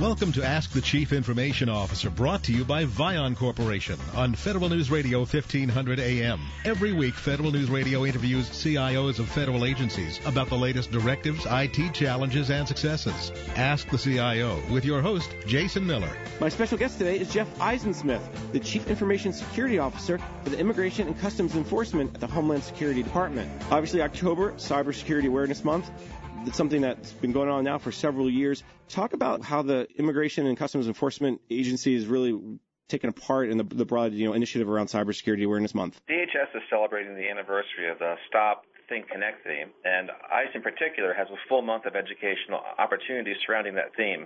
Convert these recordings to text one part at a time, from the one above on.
Welcome to Ask the Chief Information Officer, brought to you by Vion Corporation on Federal News Radio 1500 AM. Every week, Federal News Radio interviews CIOs of federal agencies about the latest directives, IT challenges, and successes. Ask the CIO with your host, Jason Miller. My special guest today is Jeff Eisensmith, the Chief Information Security Officer for the Immigration and Customs Enforcement at the Homeland Security Department. Obviously, October, Cybersecurity Awareness Month. It's something that's been going on now for several years. Talk about how the Immigration and Customs Enforcement Agency is really taken a part in the broad initiative around Cybersecurity Awareness Month. DHS is celebrating the anniversary of the Stop, Think, Connect theme, and ICE in particular has a full month of educational opportunities surrounding that theme.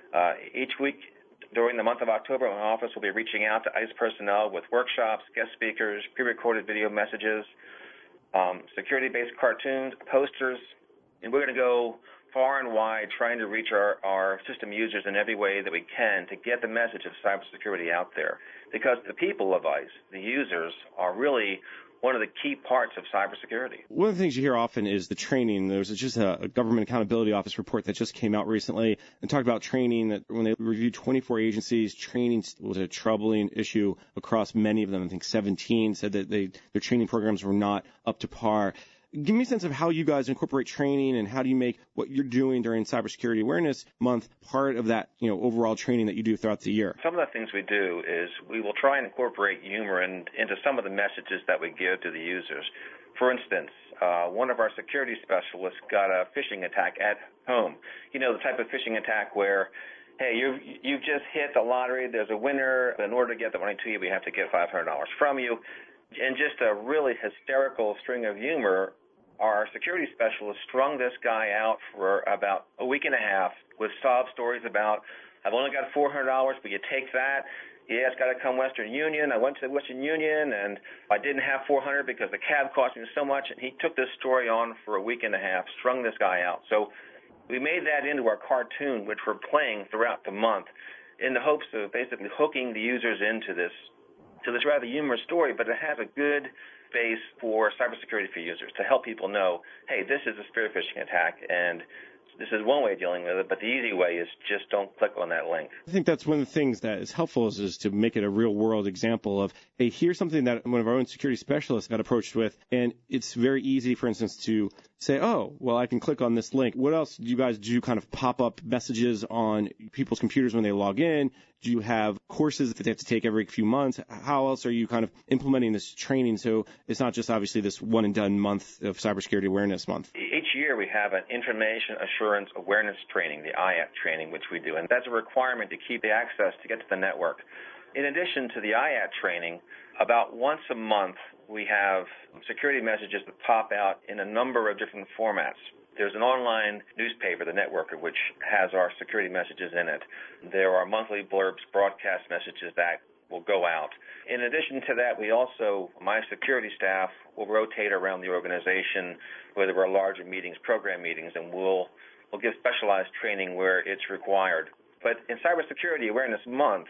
Each week during the month of October, my office will be reaching out to ICE personnel with workshops, guest speakers, pre-recorded video messages, security-based cartoons, posters, and we're going to go far and wide trying to reach our system users in every way that we can to get the message of cybersecurity out there. Because the people of ICE, the users, are really one of the key parts of cybersecurity. One of the things you hear often is the training. There's just a Government Accountability Office report that just came out recently and talked about training, that when they reviewed 24 agencies, training was a troubling issue across many of them. I think 17 said that their training programs were not up to par. Give me a sense of how you guys incorporate training, and how do you make what you're doing during Cybersecurity Awareness Month part of that, overall training that you do throughout the year. Some of the things we do is we will try and incorporate humor into some of the messages that we give to the users. For instance, one of our security specialists got a phishing attack at home. The type of phishing attack where, hey, you've just hit the lottery, there's a winner, in order to get the money to you, we have to get $500 from you. And just a really hysterical string of humor, our security specialist strung this guy out for about a week and a half with sob stories about, I've only got $400, will you take that? Yeah, it's got to come Western Union. I went to Western Union, and I didn't have $400 because the cab cost me so much. And he took this story on for a week and a half, strung this guy out. So we made that into our cartoon, which we're playing throughout the month in the hopes of basically hooking the users into this rather humorous story, but it has a good base for cybersecurity for users to help people know, hey, this is a spear phishing attack, and this is one way of dealing with it, but the easy way is just don't click on that link. I think that's one of the things that is helpful is to make it a real-world example of, hey, here's something that one of our own security specialists got approached with, and it's very easy, for instance, to say, oh, well, I can click on this link. What else do you guys do? Kind of pop-up messages on people's computers when they log in? Do you have courses that they have to take every few months? How else are you kind of implementing this training so it's not just obviously this one-and-done month of Cybersecurity Awareness Month? Each year we have an Information Assurance Awareness Training, the IAT training, which we do, and that's a requirement to keep the access to get to the network. In addition to the IAT training, about once a month we have security messages that pop out in a number of different formats. There's an online newspaper, The Networker, which has our security messages in it. There are monthly blurbs, broadcast messages that will go out. In addition to that, my security staff will rotate around the organization, whether there are larger meetings, program meetings, and we'll give specialized training where it's required. But in Cybersecurity Awareness Month,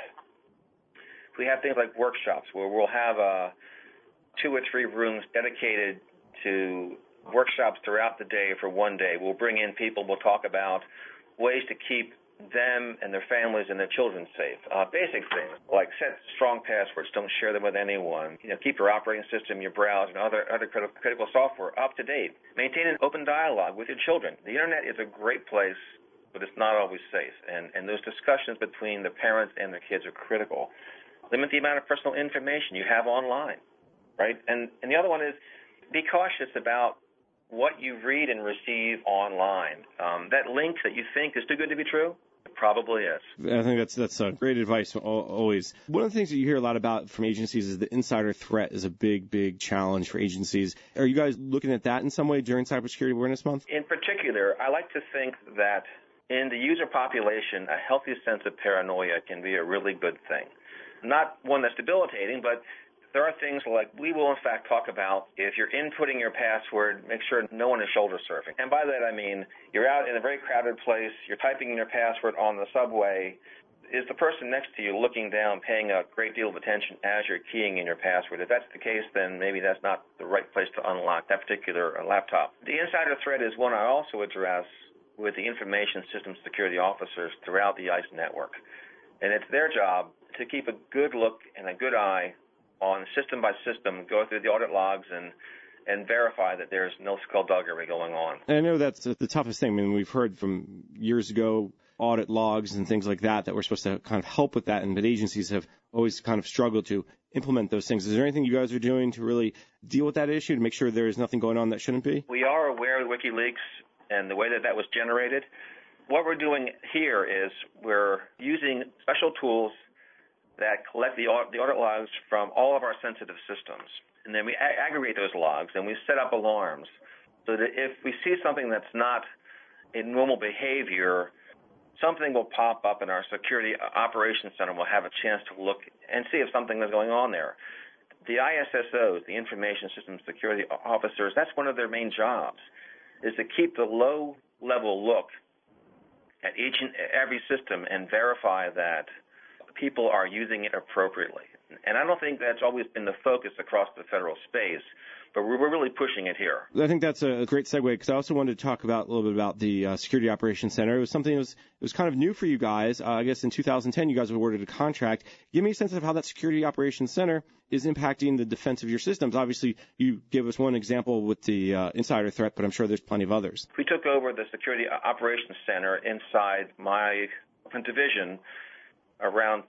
we have things like workshops where we'll have 2 or 3 rooms dedicated to workshops throughout the day for one day. We'll bring in people, we'll talk about ways to keep them and their families and their children safe. Basic things like set strong passwords, don't share them with anyone. Keep your operating system, your browser, and other critical software up to date. Maintain an open dialogue with your children. The internet is a great place, but it's not always safe. And those discussions between the parents and their kids are critical. Limit the amount of personal information you have online, right? And the other one is be cautious about what you read and receive online. That link that you think is too good to be true, it probably is. I think that's great advice always. One of the things that you hear a lot about from agencies is the insider threat is a big challenge for agencies. Are you guys looking at that in some way during Cybersecurity Awareness Month? In particular, I like to think that in the user population, a healthy sense of paranoia can be a really good thing. Not one that's debilitating, but there are things like we will, in fact, talk about if you're inputting your password, make sure no one is shoulder surfing. And by that I mean you're out in a very crowded place, you're typing in your password on the subway. Is the person next to you looking down, paying a great deal of attention as you're keying in your password? If that's the case, then maybe that's not the right place to unlock that particular laptop. The insider threat is one I also address with the information systems security officers throughout the ICE network. And it's their job to keep a good look and a good eye on system by system, go through the audit logs and verify that there's no skullduggery going on. And I know that's the toughest thing. I mean, we've heard from years ago audit logs and things like that we're supposed to kind of help with that, but agencies have always kind of struggled to implement those things. Is there anything you guys are doing to really deal with that issue, to make sure there is nothing going on that shouldn't be? We are aware of WikiLeaks and the way that was generated. What we're doing here is we're using special tools that collect the audit logs from all of our sensitive systems. And then we aggregate those logs and we set up alarms so that if we see something that's not in normal behavior, something will pop up in our security operations center. We'll have a chance to look and see if something is going on there. The ISSOs, the Information Systems Security Officers, that's one of their main jobs, is to keep the low-level look at each and every system and verify that people are using it appropriately. And I don't think that's always been the focus across the federal space, but we're really pushing it here. I think that's a great segue, because I also wanted to talk about a little bit about the Security Operations Center. It was something that was kind of new for you guys. I guess in 2010 you guys were awarded a contract. Give me a sense of how that Security Operations Center is impacting the defense of your systems. Obviously, you give us one example with the insider threat, but I'm sure there's plenty of others. We took over the Security Operations Center inside my division around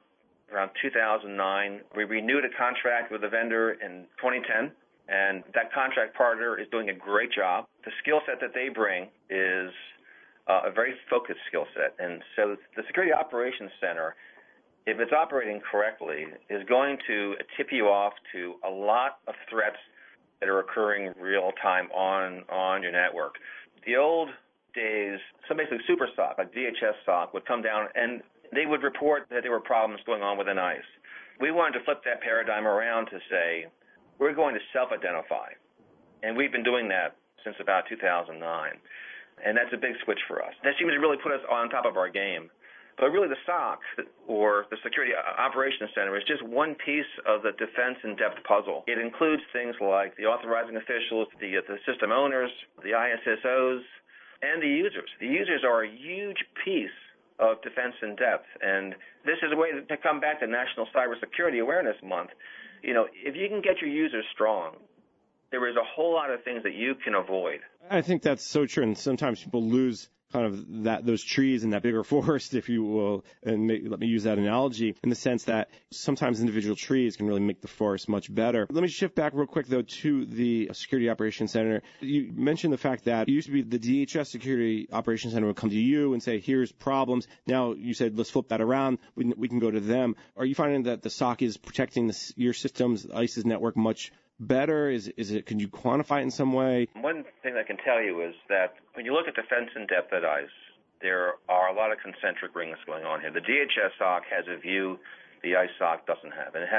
2009. We renewed a contract with a vendor in 2010, and that contract partner is doing a great job. The skill set that they bring is a very focused skill set, and so the Security Operations Center, if it's operating correctly, is going to tip you off to a lot of threats that are occurring real time on your network. The old days, so basically Super SOC, like DHS SOC, would come down and they would report that there were problems going on within ICE. We wanted to flip that paradigm around to say, we're going to self-identify. And we've been doing that since about 2009. And that's a big switch for us. That seems to really put us on top of our game. But really the SOC, or the Security Operations Center, is just one piece of the defense in-depth puzzle. It includes things like the authorizing officials, the system owners, the ISSOs, and the users. The users are a huge piece of defense in depth, and this is a way to come back to National Cybersecurity Awareness Month. You know, if you can get your users strong, there is a whole lot of things that you can avoid. I think that's so true, and sometimes people lose kind of those trees and that bigger forest, if you will, and let me use that analogy, in the sense that sometimes individual trees can really make the forest much better. Let me shift back real quick, though, to the Security Operations Center. You mentioned the fact that it used to be the DHS Security Operations Center would come to you and say, here's problems. Now you said, let's flip that around. We can go to them. Are you finding that the SOC is protecting your systems, ICE's network, much better? Is it? Can you quantify it in some way? One thing I can tell you is that when you look at defense in depth at ICE, there are a lot of concentric rings going on here. The DHS SOC has a view the ICE SOC doesn't have, and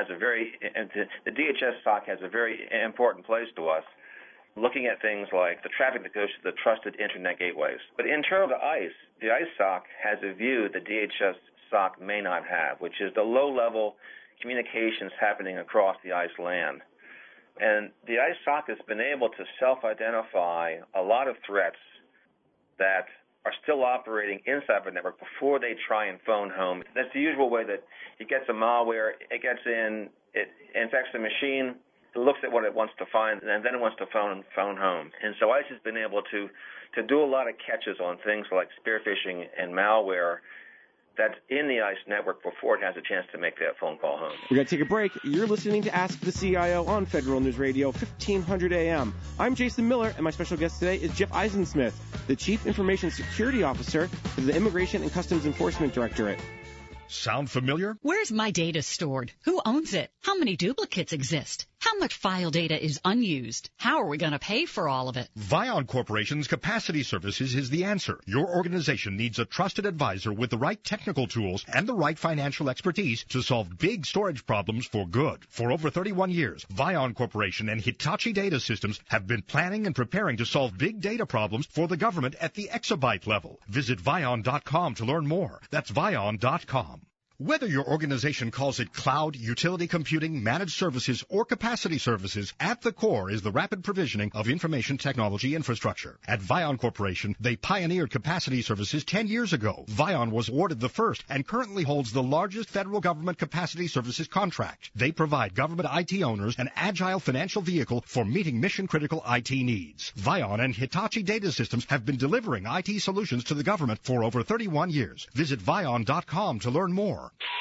the DHS SOC has a very important place to us, looking at things like the traffic that goes to the trusted internet gateways. But in terms of ICE, the ICE SOC has a view the DHS SOC may not have, which is the low-level communications happening across the ICE land. And the ICE SOC has been able to self-identify a lot of threats that are still operating inside the network before they try and phone home. That's the usual way that it gets a malware, it gets in, it infects the machine, it looks at what it wants to find, and then it wants to phone home. And so ICE has been able to do a lot of catches on things like spear phishing and malware that's in the ICE network before it has a chance to make that phone call home. We're going to take a break. You're listening to Ask the CIO on Federal News Radio, 1500 AM. I'm Jason Miller, and my special guest today is Jeff Eisensmith, the Chief Information Security Officer for the Immigration and Customs Enforcement Directorate. Sound familiar? Where's my data stored? Who owns it? How many duplicates exist? How much file data is unused? How are we going to pay for all of it? Vion Corporation's Capacity Services is the answer. Your organization needs a trusted advisor with the right technical tools and the right financial expertise to solve big storage problems for good. For over 31 years, Vion Corporation and Hitachi Data Systems have been planning and preparing to solve big data problems for the government at the exabyte level. Visit Vion.com to learn more. That's Vion.com. Whether your organization calls it cloud, utility computing, managed services, or capacity services, at the core is the rapid provisioning of information technology infrastructure. At Vion Corporation, they pioneered capacity services 10 years ago. Vion was awarded the first and currently holds the largest federal government capacity services contract. They provide government IT owners an agile financial vehicle for meeting mission-critical IT needs. Vion and Hitachi Data Systems have been delivering IT solutions to the government for over 31 years. Visit Vion.com to learn more.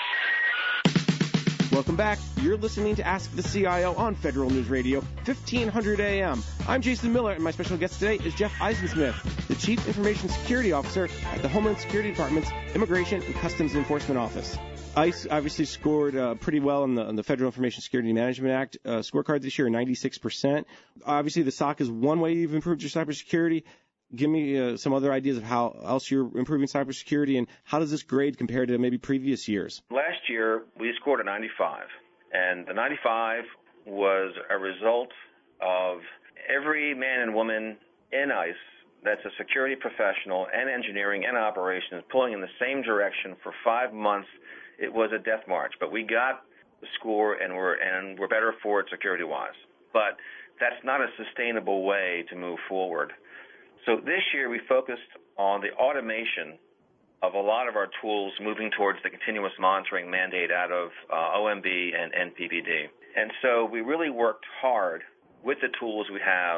Welcome back. You're listening to Ask the CIO on Federal News Radio, 1500 AM. I'm Jason Miller, and my special guest today is Jeff Eisensmith, the Chief Information Security Officer at the Homeland Security Department's Immigration and Customs Enforcement Office. ICE obviously scored pretty well on the Federal Information Security Management Act scorecard this year, 96%. Obviously, the SOC is one way you've improved your cybersecurity. Give me some other ideas of how else you're improving cybersecurity, and how does this grade compare to maybe previous years? Last year, we scored a 95, and the 95 was a result of every man and woman in ICE that's a security professional and engineering and operations pulling in the same direction for 5 months. It was a death march, but we got the score, and we're better for it security-wise. But that's not a sustainable way to move forward. So this year we focused on the automation of a lot of our tools moving towards the continuous monitoring mandate out of OMB and NPPD. And so we really worked hard with the tools we have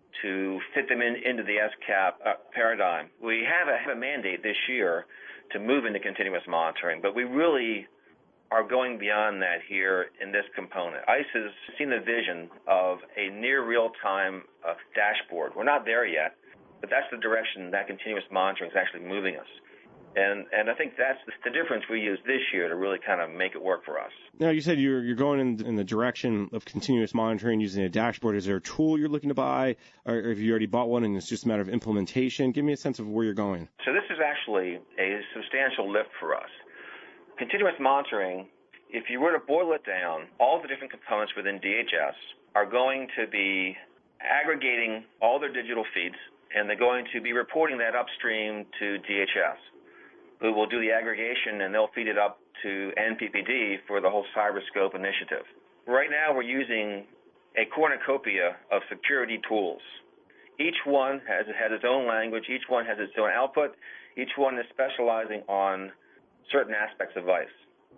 to fit them into the SCAP paradigm. We have a mandate this year to move into continuous monitoring, but we really are going beyond that here in this component. ICE has seen the vision of a near real-time dashboard. We're not there yet, but that's the direction that continuous monitoring is actually moving us. And I think that's the difference we use this year to really kind of make it work for us. Now, you said you're going in the direction of continuous monitoring using a dashboard. Is there a tool you're looking to buy, or have you already bought one and it's just a matter of implementation? Give me a sense of where you're going. So this is actually a substantial lift for us. Continuous monitoring, if you were to boil it down, all the different components within DHS are going to be aggregating all their digital feeds, and they're going to be reporting that upstream to DHS, who will do the aggregation, and they'll feed it up to NPPD for the whole CyberScope initiative. Right now, we're using a cornucopia of security tools. Each one has its own language. Each one has its own output. Each one is specializing on certain aspects of ICE.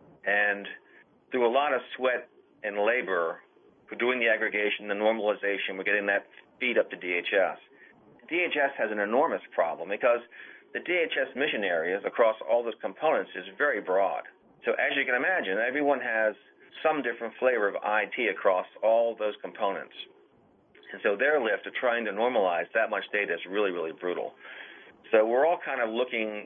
And through a lot of sweat and labor for doing the aggregation, the normalization, we're getting that feed up to DHS. DHS has an enormous problem because the DHS mission areas across all those components is very broad. So as you can imagine, everyone has some different flavor of IT across all those components. And so their lift of trying to normalize that much data is really, really brutal. So we're all kind of looking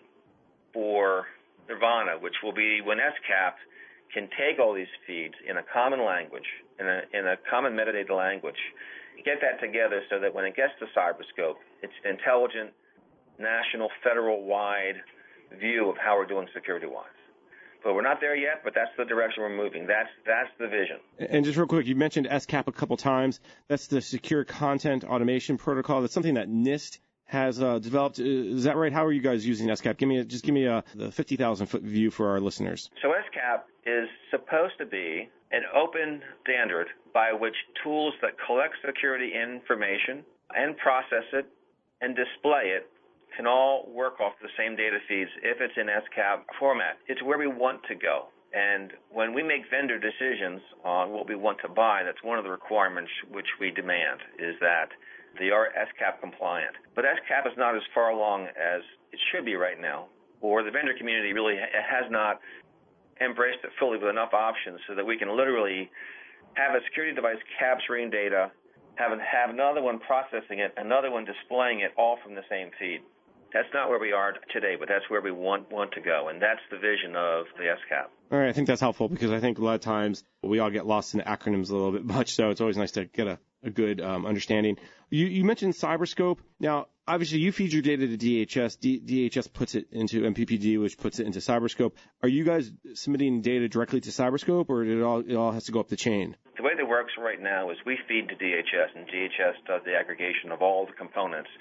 for nirvana, which will be when SCAP can take all these feeds in a common language, in a common metadata language, get that together so that when it gets to CyberScope, it's an intelligent, national, federal-wide view of how we're doing security-wise. But we're not there yet, but that's the direction we're moving. That's the vision. And just real quick, you mentioned SCAP a couple times. That's the Secure Content Automation Protocol. That's something that NIST has developed. Is that right? How are you guys using SCAP? Give me the 50,000-foot view for our listeners. So SCAP is supposed to be an open standard by which tools that collect security information and process it and display it can all work off the same data feeds if it's in SCAP format. It's where we want to go. And when we make vendor decisions on what we want to buy, that's one of the requirements which we demand, is that they are SCAP compliant. But SCAP is not as far along as it should be right now, or the vendor community really has not embraced it fully with enough options so that we can literally have a security device capturing data, have another one processing it, another one displaying it, all from the same feed. That's not where we are today, but that's where we want to go, and that's the vision of the SCAP. All right, I think that's helpful because I think a lot of times we all get lost in acronyms a little bit much, so it's always nice to get a good understanding. You mentioned CyberScope. Now, obviously, you feed your data to DHS. DHS puts it into NPPD, which puts it into CyberScope. Are you guys submitting data directly to CyberScope, or it all has to go up the chain? The way that works right now is we feed to DHS, and DHS does the aggregation of all the components.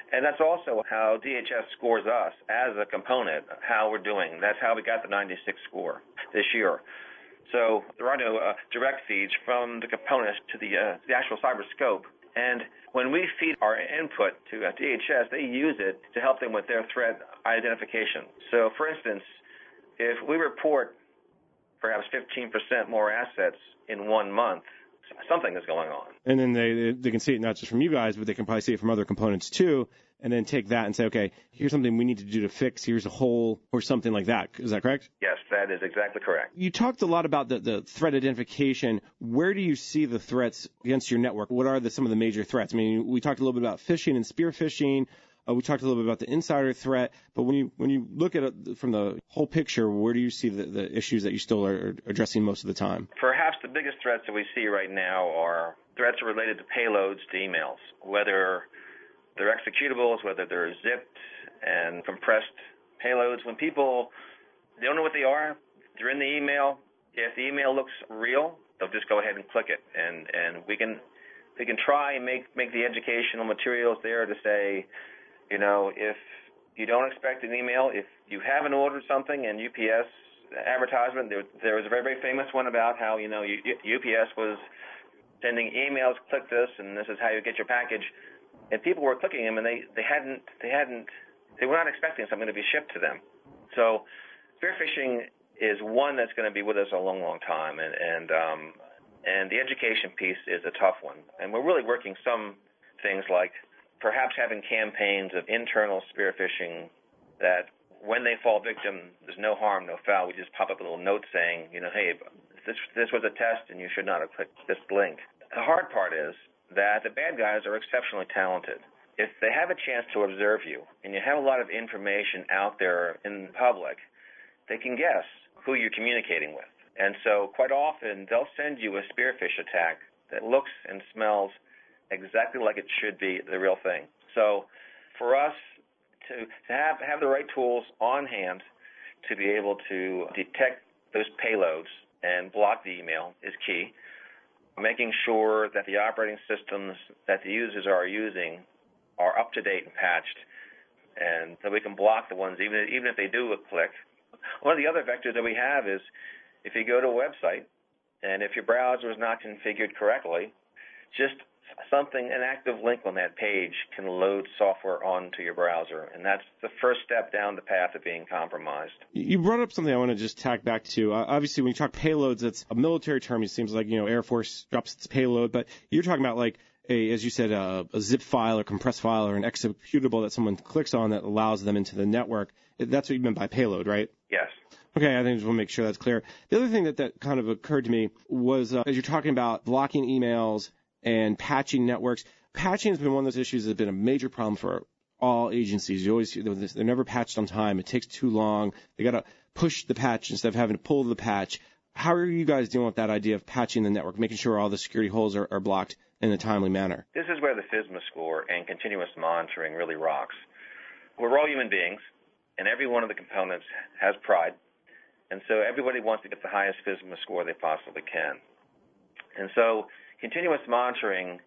And that's also how DHS scores us as a component, how we're doing. That's how we got the 96 score this year. So there are no direct feeds from the components to the actual cyber scope. And when we feed our input to DHS, they use it to help them with their threat identification. So, for instance, if we report perhaps 15% more assets in 1 month, something is going on. And then they can see it not just from you guys, but they can probably see it from other components too, and then take that and say, okay, here's something we need to do to fix, here's a hole, or something like that. Is that correct? Yes, that is exactly correct. You talked a lot about the threat identification. Where do you see the threats against your network? What are some of the major threats? I mean, we talked a little bit about phishing and spear phishing. We talked a little bit about the insider threat, but when you look at it from the whole picture, where do you see the issues that you still are addressing most of the time? Perhaps the biggest threats that we see right now are threats related to payloads to emails, whether they're executables, whether they're zipped and compressed payloads. When people don't know what they are, they're in the email. If the email looks real, they'll just go ahead and click it, and we can try and make the educational materials there to say, you know, if you don't expect an email, if you haven't ordered something, and UPS advertisement, there was a very, very famous one about how, you know, UPS was sending emails, click this, and this is how you get your package. And people were clicking them, and they were not expecting something to be shipped to them. So spear phishing is one that's going to be with us a long, long time, and the education piece is a tough one. And we're really working some things like perhaps having campaigns of internal spear phishing that when they fall victim, there's no harm, no foul. We just pop up a little note saying, you know, hey, this was a test and you should not have clicked this link. The hard part is that the bad guys are exceptionally talented. If they have a chance to observe you and you have a lot of information out there in public, they can guess who you're communicating with. And so quite often they'll send you a spear phish attack that looks and smells exactly like it should be the real thing. So for us to have the right tools on hand to be able to detect those payloads and block the email is key. Making sure that the operating systems that the users are using are up to date and patched, and that we can block the ones even if they do a click. One of the other vectors that we have is if you go to a website and if your browser is not configured correctly, just an active link on that page can load software onto your browser, and that's the first step down the path of being compromised. You brought up something I want to just tack back to. Obviously, when you talk payloads, it's a military term. It seems like, you know, Air Force drops its payload, but you're talking about like as you said, a zip file or compressed file or an executable that someone clicks on that allows them into the network. That's what you meant by payload, right? Yes. Okay, I think I just want to make sure that's clear. The other thing that kind of occurred to me was as you're talking about blocking emails and patching networks. Patching has been one of those issues that's been a major problem for all agencies. You always they're never patched on time. It takes too long. They got to push the patch instead of having to pull the patch. How are you guys dealing with that idea of patching the network, making sure all the security holes are blocked in a timely manner? This is where the FISMA score and continuous monitoring really rocks. We're all human beings, and every one of the components has pride, and so everybody wants to get the highest FISMA score they possibly can. And so continuous monitoring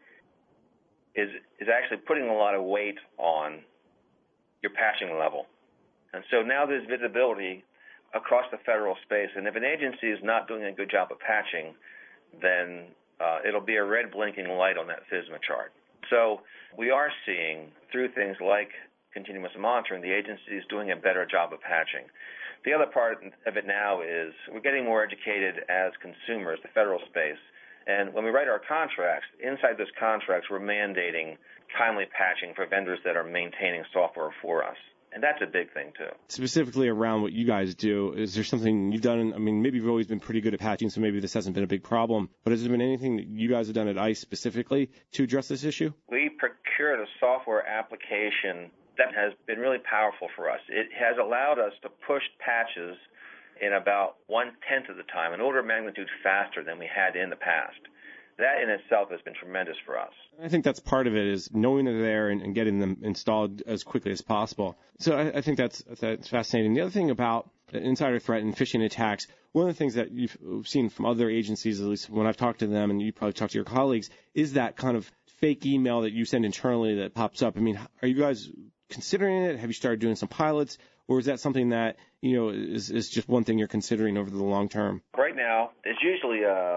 is actually putting a lot of weight on your patching level. And so now there's visibility across the federal space. And if an agency is not doing a good job of patching, then it'll be a red blinking light on that FISMA chart. So we are seeing, through things like continuous monitoring, the agency is doing a better job of patching. The other part of it now is we're getting more educated as consumers, the federal space. And when we write our contracts, inside those contracts, we're mandating timely patching for vendors that are maintaining software for us. And that's a big thing, too. Specifically around what you guys do, is there something you've done? I mean, maybe you've always been pretty good at patching, so maybe this hasn't been a big problem. But has there been anything that you guys have done at ICE specifically to address this issue? We procured a software application that has been really powerful for us. It has allowed us to push patches in about 1/10 of the time, an order of magnitude faster than we had in the past. That in itself has been tremendous for us. I think that's part of it, is knowing they're there and getting them installed as quickly as possible. So I think that's fascinating. The other thing about insider threat and phishing attacks, one of the things that you've seen from other agencies, at least when I've talked to them, and you probably talked to your colleagues, is that kind of fake email that you send internally that pops up. I mean, are you guys considering it? Have you started doing some pilots? Or is that something that, is just one thing you're considering over the long term? Right now, there's usually a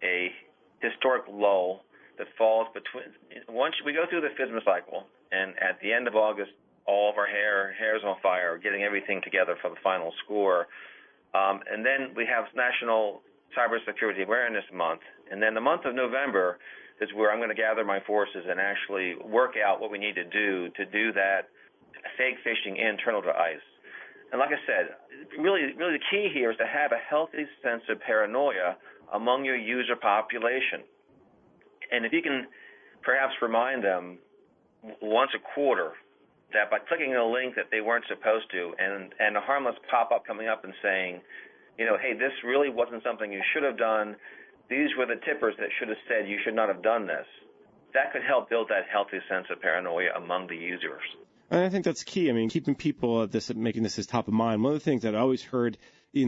historic lull that falls between, once we go through the FSMA cycle, and at the end of August, all of our hair's on fire, getting everything together for the final score. And then we have National Cybersecurity Awareness Month. And then the month of November is where I'm going to gather my forces and actually work out what we need to do that fake phishing internal to ICE. And like I said, really the key here is to have a healthy sense of paranoia among your user population. And if you can perhaps remind them once a quarter that by clicking a link that they weren't supposed to and a harmless pop-up coming up and saying, hey, this really wasn't something you should have done. These were the tippers that should have said you should not have done this. That could help build that healthy sense of paranoia among the users. And I think that's key. I mean, keeping people at this, making this as top of mind. One of the things that I always heard,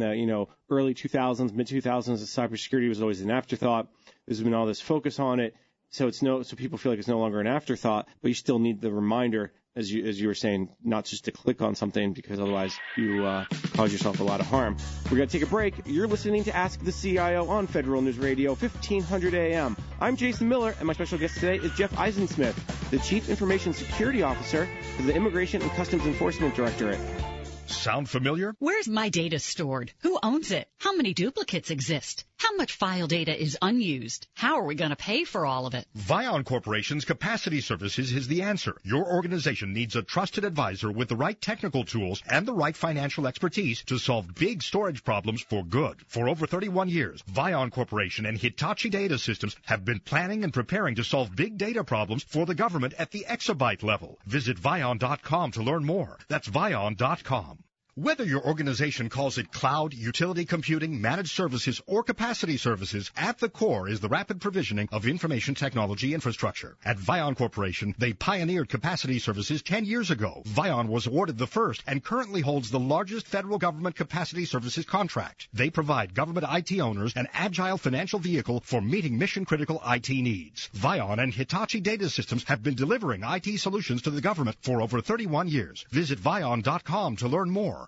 early 2000s, mid 2000s, cybersecurity was always an afterthought. There's been all this focus on it, so people feel like it's no longer an afterthought. But you still need the reminder, as you were saying, not just to click on something because otherwise you cause yourself a lot of harm. We're going to take a break. You're listening to Ask the CIO on Federal News Radio, 1500 AM. I'm Jason Miller, and my special guest today is Jeff Eisensmith, the Chief Information Security Officer for the Immigration and Customs Enforcement Directorate. Sound familiar? Where's my data stored? Who owns it? How many duplicates exist? How much file data is unused? How are we going to pay for all of it? Vion Corporation's Capacity Services is the answer. Your organization needs a trusted advisor with the right technical tools and the right financial expertise to solve big storage problems for good. For over 31 years, Vion Corporation and Hitachi Data Systems have been planning and preparing to solve big data problems for the government at the exabyte level. Visit Vion.com to learn more. That's Vion.com. Whether your organization calls it cloud, utility computing, managed services, or capacity services, at the core is the rapid provisioning of information technology infrastructure. At Vion Corporation, they pioneered capacity services 10 years ago. Vion was awarded the first and currently holds the largest federal government capacity services contract. They provide government IT owners an agile financial vehicle for meeting mission-critical IT needs. Vion and Hitachi Data Systems have been delivering IT solutions to the government for over 31 years. Visit Vion.com to learn more.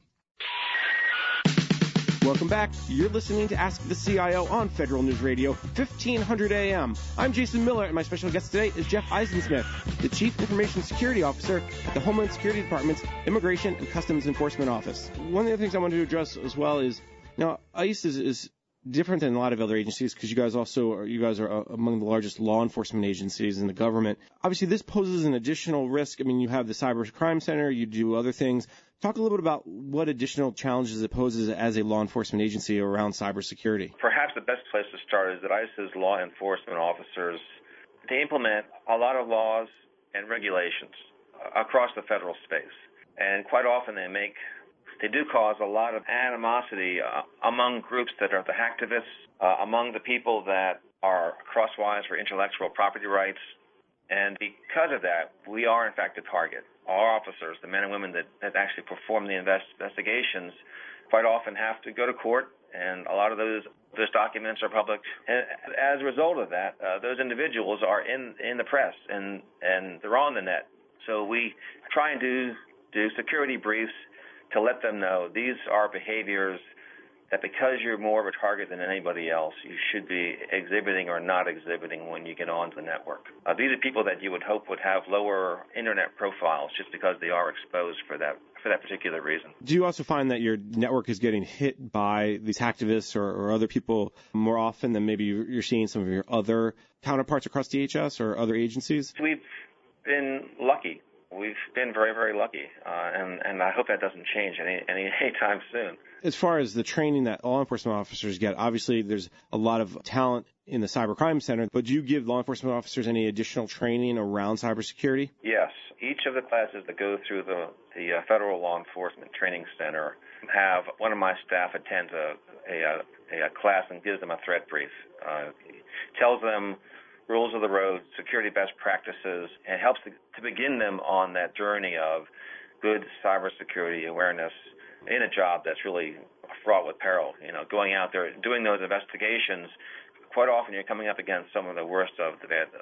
Welcome back. You're listening to Ask the CIO on Federal News Radio, 1500 AM. I'm Jason Miller, and my special guest today is Jeff Eisensmith, the Chief Information Security Officer at the Homeland Security Department's Immigration and Customs Enforcement Office. One of the other things I wanted to address as well is, ICE is different than a lot of other agencies because you guys are among the largest law enforcement agencies in the government. Obviously, this poses an additional risk. I mean, you have the Cyber Crime Center, you do other things. Talk a little bit about what additional challenges it poses as a law enforcement agency around cybersecurity. Perhaps the best place to start is that ICE's law enforcement officers, they implement a lot of laws and regulations across the federal space. And quite often they do cause a lot of animosity among groups that are the hacktivists, among the people that are crosswise for intellectual property rights. And because of that, we are, in fact, a target. Our officers, the men and women that actually perform the investigations, quite often have to go to court, and a lot of those documents are public. And as a result of that, those individuals are in the press, and they're on the net. So we try and do security briefs to let them know these are behaviors that because you're more of a target than anybody else, you should be exhibiting or not exhibiting when you get onto the network. These are people that you would hope would have lower internet profiles just because they are exposed for that particular reason. Do you also find that your network is getting hit by these hacktivists or other people more often than maybe you're seeing some of your other counterparts across DHS or other agencies? We've been lucky. We've been very, very lucky, and I hope that doesn't change anytime soon. As far as the training that law enforcement officers get, obviously there's a lot of talent in the Cyber Crime Center, but do you give law enforcement officers any additional training around cybersecurity? Yes. Each of the classes that go through the Federal Law Enforcement Training Center have one of my staff attend a class and gives them a threat brief. Tells them rules of the road, security best practices, and helps to begin them on that journey of good cybersecurity awareness in a job that's really fraught with peril. Going out there, doing those investigations quite often you're coming up against some of the worst of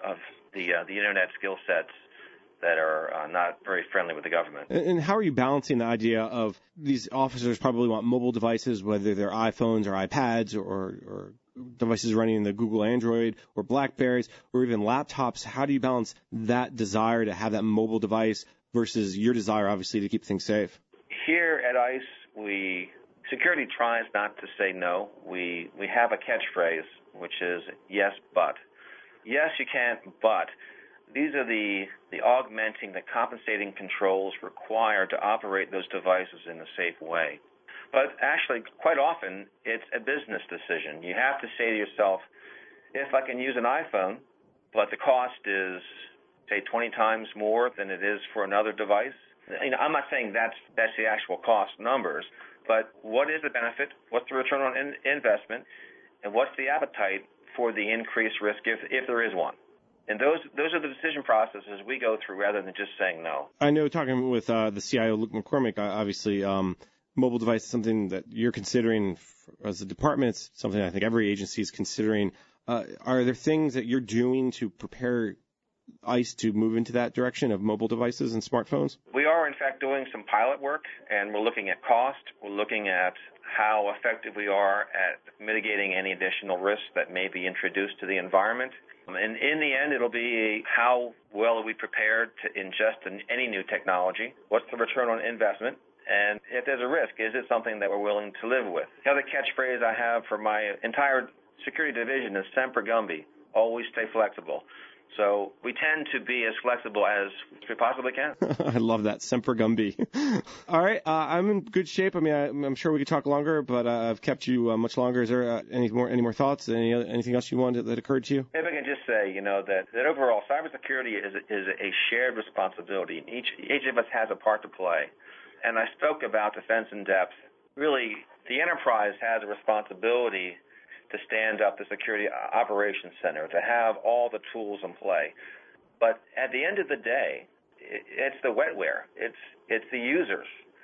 the internet skill sets that are not very friendly with the government. And how are you balancing the idea of these officers probably want mobile devices, whether they're iPhones or iPads or devices running in the Google Android or BlackBerries or even laptops? How do you balance that desire to have that mobile device versus your desire, obviously, to keep things safe? Here at ICE, security tries not to say no. We have a catchphrase, which is yes, but. Yes, you can, but. These are the augmenting, the compensating controls required to operate those devices in a safe way. But actually, quite often, it's a business decision. You have to say to yourself, if I can use an iPhone, but the cost is, say, 20 times more than it is for another device, I'm not saying that's the actual cost numbers, but what is the benefit? What's the return on investment? And what's the appetite for the increased risk if there is one? And those are the decision processes we go through rather than just saying no. I know talking with the CIO, Luke McCormick, obviously mobile device is something that you're considering as a department. It's something I think every agency is considering. Are there things that you're doing to prepare ICE to move into that direction of mobile devices and smartphones? We are, in fact, doing some pilot work, and we're looking at cost. We're looking at how effective we are at mitigating any additional risks that may be introduced to the environment. And in the end, it'll be how well are we prepared to ingest any new technology? What's the return on investment? And if there's a risk, is it something that we're willing to live with? The other catchphrase I have for my entire security division is Semper Gumby, always stay flexible. So we tend to be as flexible as we possibly can. I love that, Semper Gumby. All right, I'm in good shape. I mean, I'm sure we could talk longer, but I've kept you much longer. Is there any more thoughts? Anything else you wanted that occurred to you? If I can just say, that overall cybersecurity is a shared responsibility. Each of us has a part to play. And I spoke about defense in depth. Really, the enterprise has a responsibility to stand up the Security Operations Center, to have all the tools in play. But at the end of the day, it's the wetware. It's the users.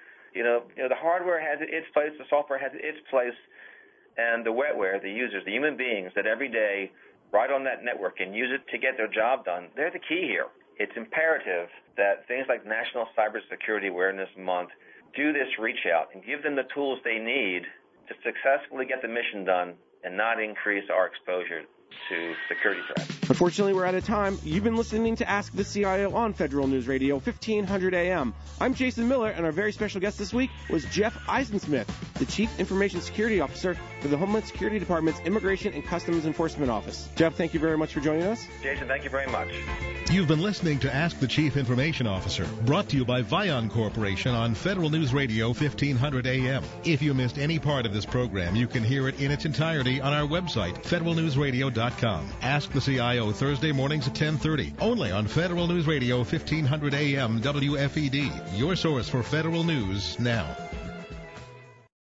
The hardware has its place, the software has its place, and the wetware, the users, the human beings that every day ride on that network and use it to get their job done, they're the key here. It's imperative that things like National Cybersecurity Awareness Month do this reach out and give them the tools they need to successfully get the mission done and not increase our exposure to security threats. Unfortunately, we're out of time. You've been listening to Ask the CIO on Federal News Radio, 1500 AM. I'm Jason Miller, and our very special guest this week was Jeff Eisensmith, the Chief Information Security Officer for the Homeland Security Department's Immigration and Customs Enforcement Office. Jeff, thank you very much for joining us. Jason, thank you very much. You've been listening to Ask the Chief Information Officer, brought to you by Vion Corporation on Federal News Radio, 1500 AM. If you missed any part of this program, you can hear it in its entirety on our website, federalnewsradio.com. Ask the CIO Thursday mornings at 10:30, only on Federal News Radio, 1500 AM WFED, your source for federal news now.